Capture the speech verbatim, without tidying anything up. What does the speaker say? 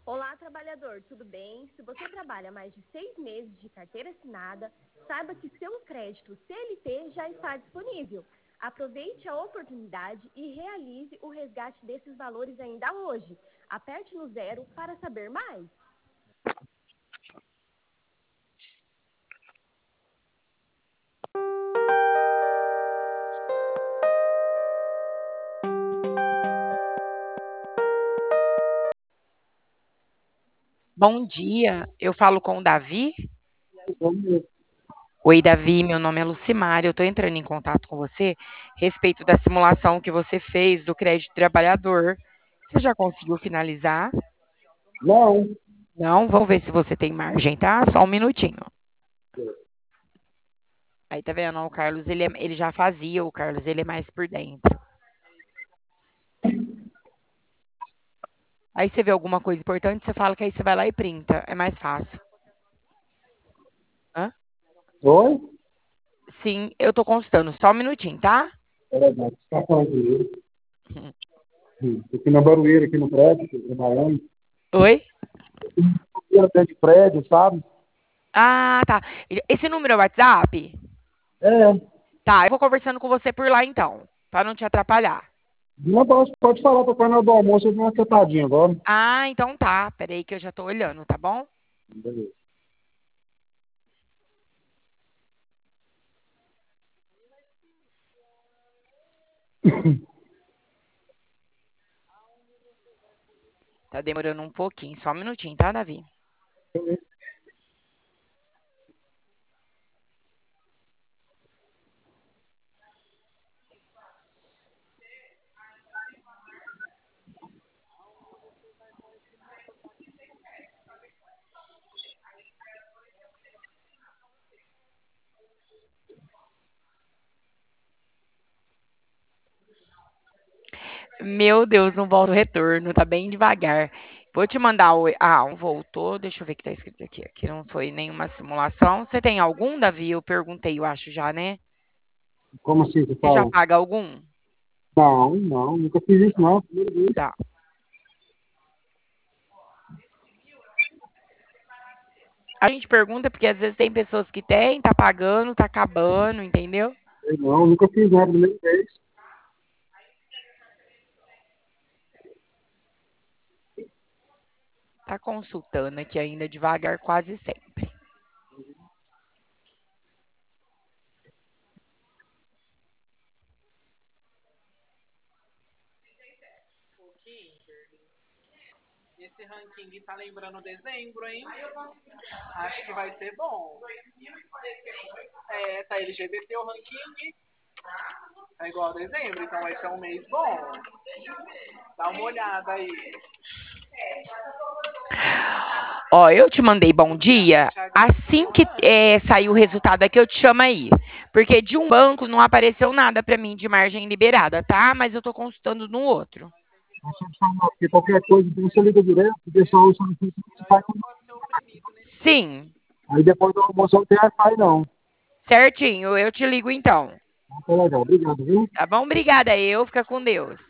Olá, trabalhador, tudo bem? Se você trabalha mais de seis meses de carteira assinada, saiba que seu crédito C L T já está disponível. Aproveite a oportunidade e realize o resgate desses valores ainda hoje. Aperte no zero para saber mais. Bom dia, eu falo com o Davi. Oi, Davi, meu nome é Lucimar, eu estou entrando em contato com você a respeito da simulação que você fez do crédito trabalhador. Você já conseguiu finalizar? Não. Não? Vamos ver se você tem margem, tá? Só um minutinho. Aí tá vendo? O Carlos, ele, é- ele já fazia, o Carlos, ele é mais por dentro. Aí você vê alguma coisa importante, você fala que aí você vai lá e printa. É mais fácil. Hã? Oi? Sim, eu tô consultando. Só um minutinho, tá? É verdade, você está falando comigo. Aqui na Barueira, aqui no prédio, aqui trabalhando. Oi? Eu até de prédio, sabe? Ah, tá. Esse número é o WhatsApp? É. Tá, eu vou conversando com você por lá então, para não te atrapalhar. Não, pode, pode falar para o do almoço, eu dou uma sentadinha agora. Ah, então tá. Peraí que eu já tô olhando, tá bom? Beleza. Tá demorando um pouquinho, só um minutinho, tá, Davi? Meu Deus, não volta o retorno, tá bem devagar. Vou te mandar o. Ah, um voltou. Deixa eu ver o que tá escrito aqui. Aqui não foi nenhuma simulação. Você tem algum, Davi? Eu perguntei, eu acho já, né? Como assim você Você já fala? paga algum? Não, não, nunca fiz isso, não. Tá. A gente pergunta porque às vezes tem pessoas que têm, tá pagando, tá acabando, entendeu? Não, nunca fiz nada, primeira vez. Tá consultando aqui ainda devagar, quase sempre. Esse ranking tá lembrando dezembro, hein? Acho que vai ser bom. É, tá L G B T o ranking. Tá igual a dezembro, então vai ser um mês bom. Dá uma olhada aí. Ó, eu te mandei bom dia. Assim que é, sair o resultado aqui, eu te chamo aí. Porque de um banco não apareceu nada para mim de margem liberada, tá? Mas eu tô consultando no outro. Porque qualquer coisa, então você liga direto, deixa o seu você faz tudo. Sim, Aí depois do almoço não tem Wi-Fi, não. certinho. Eu te ligo então. Tá legal, obrigado, viu? Tá bom? Obrigada. Eu. Fica com Deus.